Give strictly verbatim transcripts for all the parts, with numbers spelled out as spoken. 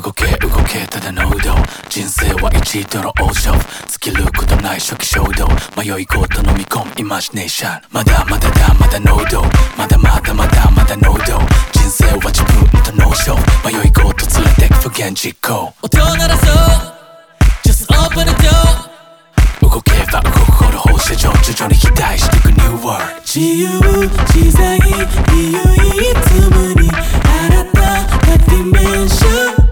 動け動けただ能動人生は一度の王将尽きることない初期衝動迷いごと飲み込むイマジネーションまだまだだまだ能動まだまだまだまだ能動人生は自分と脳症迷いごと連れてく不言実行音鳴らそう Just open the door 動けば動くほど放射状徐々に肥大していく New World 自由自在唯一無二新たなディメンション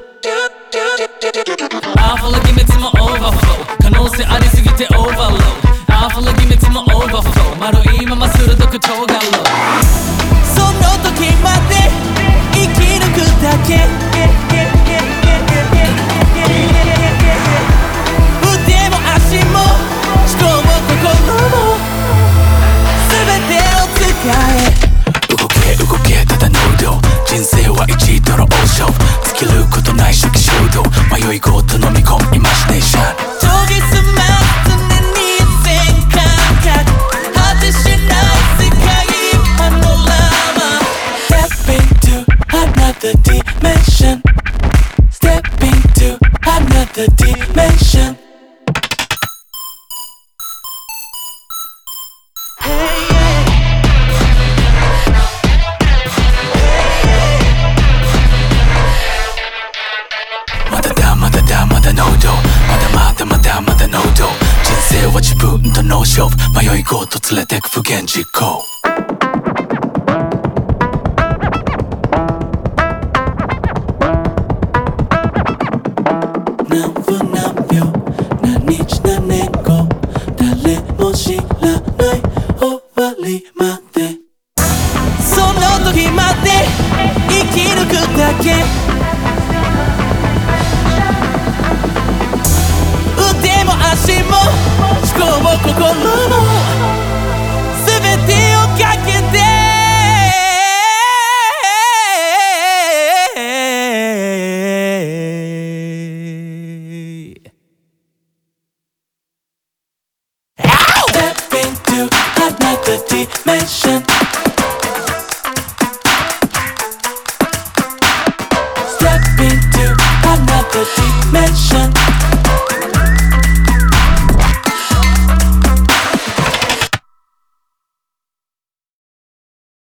アフォロギメツもオーバーフロー可能性ありすぎてオーバーローアフォロギメツもオーバーフロー丸いまま鋭く尖ろうその時まで生き抜くだけ腕も足も思考も心も全てを使え動け動けただ能動人生は一度の王将尽きることない初期衝動迷いごと飲み込むイマジネーション研ぎ澄ます常に全感覚果てしない世界パノラマ Step into another dimension Step into another dimension まだだまだだまだ能動まだまだまだまだ能動人生は自分と脳勝負迷いごと連れてく不言実行何分何秒何日何年後誰も知らない終わりまでその時まで生き抜くだけ腕も足も思考も心も